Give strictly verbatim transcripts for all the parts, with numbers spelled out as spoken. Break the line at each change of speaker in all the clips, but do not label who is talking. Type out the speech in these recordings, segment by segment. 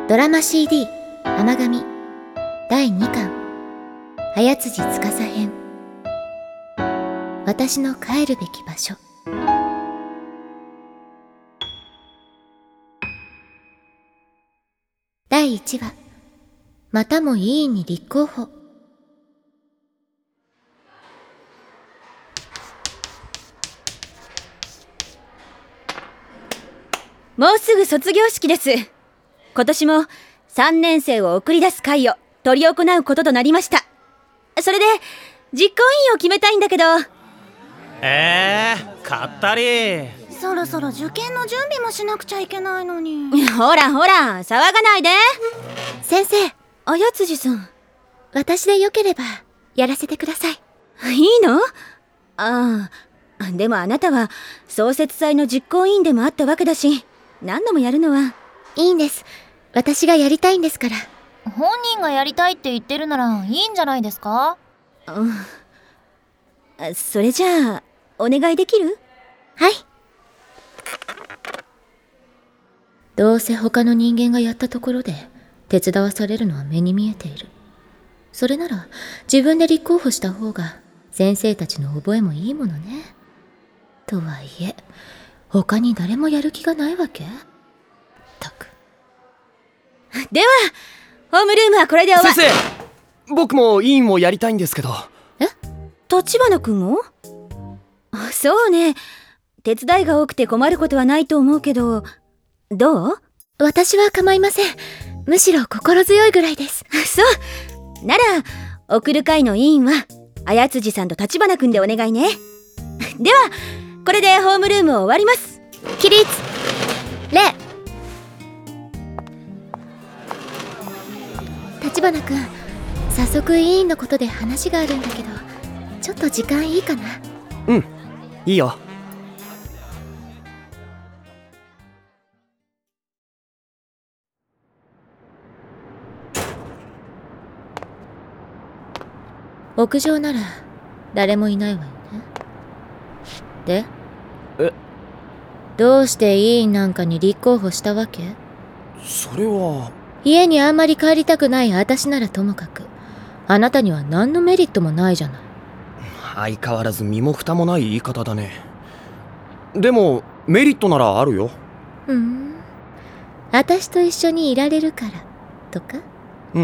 ドラマ シーディー 甘神だいにかん早辻司編私の帰るべき場所。だいいちわまたも委員に立候補。
もうすぐ卒業式です。今年もさんねん生を送り出す会を執り行うこととなりました。それで実行委員を決めたいんだけど。
えー、かったり。
そろそろ受験の準備もしなくちゃいけないのに。
ほらほら騒がないで。
先生、
あやつじさん、
私でよければやらせてください。
いいの？ああ、でもあなたは創設祭の実行委員でもあったわけだし、何度もやるのはい
いんです。私がやりたいんですから。
本人がやりたいって言ってるならいいんじゃないですか？
うん、それじゃあお願いできる？
はい。どうせ他の人間がやったところで手伝わされるのは目に見えている。それなら自分で立候補した方が先生たちの覚えもいいものね。とはいえ他に誰もやる気がないわけ？ったく。
ではホームルームはこれで終わ。
先生、僕も委員をやりたいんですけど。
え？立花君も？そうね、手伝いが多くて困ることはないと思うけど、どう？
私は構いません。むしろ心強いぐらいです。
そうなら送る会の委員はあやつじさんと立花君でお願いね。ではこれでホームルームを終わります。
起立礼。立花君、早速委員のことで話があるんだけど、ちょっと時間いいかな？
うん、いいよ。
屋上なら誰もいないわよね。で？
え？
どうして委員なんかに立候補したわけ？
それは。
家にあんまり帰りたくない私ならともかく、あなたには何のメリットもないじゃない。
相変わらず身も蓋もない言い方だね。でもメリットならあるよ。
ふーん、私と一緒にいられるからとか？
うん。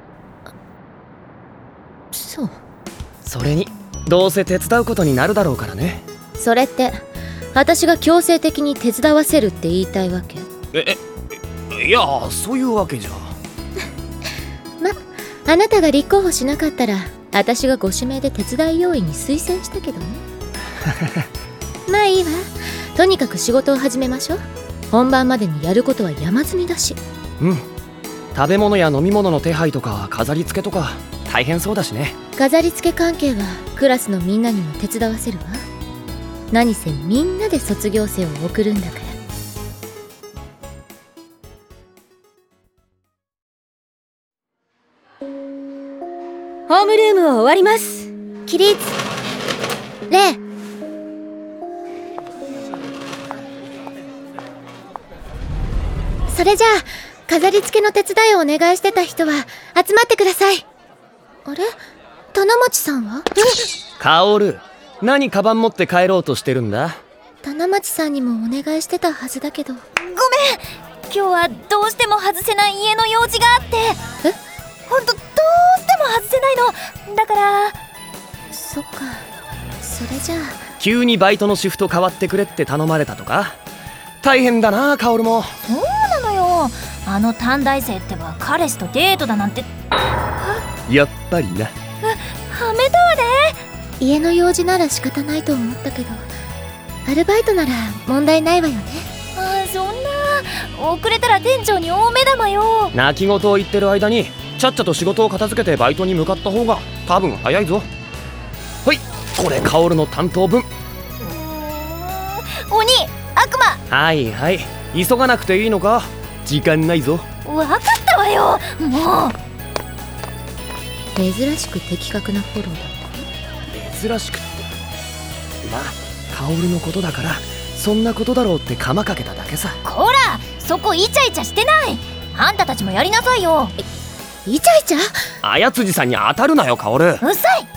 そう。
それにどうせ手伝うことになるだろうからね。
それって私が強制的に手伝わせるって言いたいわけ？
ええ、いやそういうわけじゃ。
ま、あなたが立候補しなかったら私がご指名で手伝い要員に推薦したけどね。まあいいわ。とにかく仕事を始めましょう。本番までにやることは山積みだし。
うん、食べ物や飲み物の手配とか飾り付けとか大変そうだしね。
飾り付け関係はクラスのみんなにも手伝わせるわ。何せみんなで卒業生を送るんだから。
ホームルームを終わります。
起立礼。それじゃあ飾り付けの手伝いをお願いしてた人は集まってください。あれ、棚町さんは？
カオル、何カバン持って帰ろうとしてるんだ？
棚町さんにもお願いしてたはずだけど。ごめん、
今日はどうしても外せない家の用事があって。
え？
ほんとどうしても外せないのだから。
そっか、それじゃあ。
急にバイトのシフト変わってくれって頼まれたとか？大変だなカオルも。
そうなのよ、あの短大生ってば彼氏とデートだなんて。
やっぱりな。
はめたわね。
家の用事なら仕方ないと思ったけど、アルバイトなら問題ないわよね。
あ、そんな遅れたら店長に大目玉よ。
泣き言を言ってる間にちゃっちゃと仕事を片付けてバイトに向かった方が多分早いぞ。はい、これカオルの担当分。う
ーん、鬼、悪魔。
はいはい、急がなくていいのか？時間ないぞ。
わかったわよ、もう。
珍しく的確なフォローだった。
珍しくってまあカオルのことだからそんなことだろうってカマかけただけさ。
こら、そこイチャイチャしてない。 あんたたちもやりなさいよ。
イチャイチャ。
あやつじさんに当たるなよ、カオル。
うっさい。